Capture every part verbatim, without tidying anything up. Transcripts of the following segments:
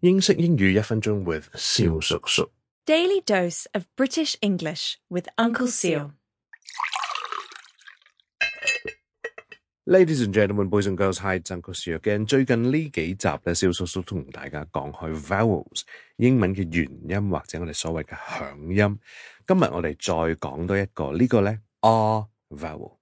英式英語一分鐘 with 蕭叔叔。 Daily dose of British English with Uncle Seal. Ladies and gentlemen, boys and girls, hi, it's Uncle Seal again. 最近呢幾集咧，蕭叔叔同大家講開 vowels 英文嘅元音或者我哋所謂嘅響音。今日我哋再講多一個，這個、呢個咧 R vowel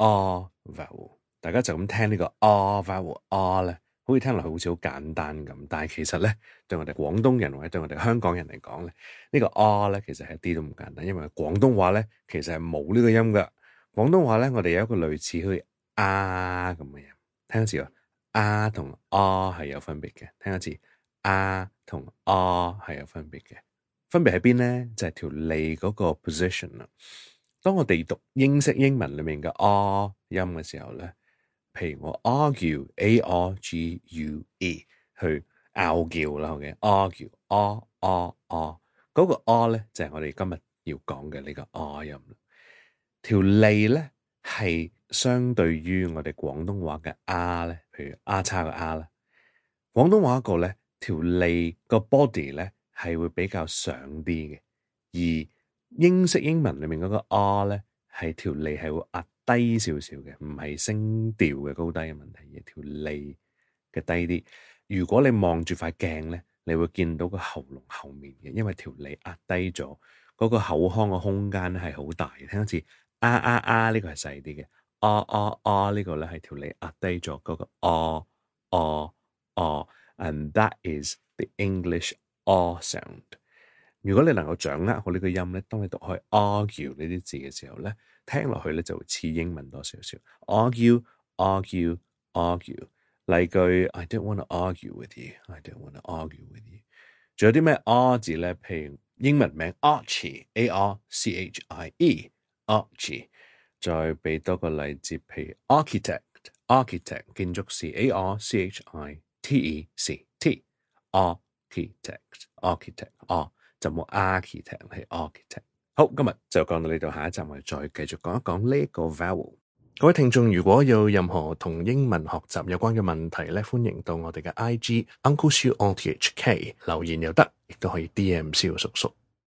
R vowel。大家就咁聽呢個 R vowel R 咧，好似聽落去好似好簡單咁，但係其實咧對我哋廣東人或者對我哋香港人嚟講咧，呢、這個 R 咧其實係一啲都唔簡單，因為廣東話咧其實係冇呢個音㗎。廣東話咧我哋有一個類似好似啊咁嘅音，聽一次喎，啊同啊係有分別嘅，聽一次，啊同啊係有分別嘅，分別喺邊咧？就係、是、條脷嗰個 position 啦。當我哋讀英式英文裏面嘅 R 音嘅時候咧，譬如我 argue A R G U E 去拗撬啦 ，OK argue R R R 嗰個 R 咧就係、是、我哋今日要講嘅呢個 R 音啦。條脷咧係相對於我哋廣東話嘅啊咧，譬如啊叉嘅啊啦，廣東話個咧條脷個 body 咧係會比較上啲嘅，而英式英文裏面嗰個 R 咧係條脷係會壓低少少嘅，唔係聲調嘅高低嘅問題，而條脷嘅低啲。如果你望住塊鏡咧，你會見到個喉嚨後面嘅，因為條脷壓低咗，嗰個口腔嘅空間係好大嘅。聽一次啊啊啊呢個係細啲嘅，啊啊啊呢個咧係條脷壓低咗嗰個啊啊啊 and that is the English R sound。如果你能夠掌握好呢個音咧，當你讀開 argue 呢啲字嘅時候咧，聽落去咧就會似英文多少少。argue argue argue， 例句 I don't want to argue with you I don't want to argue with you。 仲有啲咩 R 字咧？譬如英文名 Archie A R C H I E Archie。再俾多個例子，譬如 architect architect 建築師 A R C H I T E C T architect architect R就冇 architect 係 architect。好，今日就講到呢度，下一集我哋再繼續講一講呢個 vowel。各位聽眾，如果有任何同英文學習有關嘅問題咧，歡迎到我哋嘅 I G Uncle Siu O T H K 留言又得，亦都可以 D M 蕭叔叔。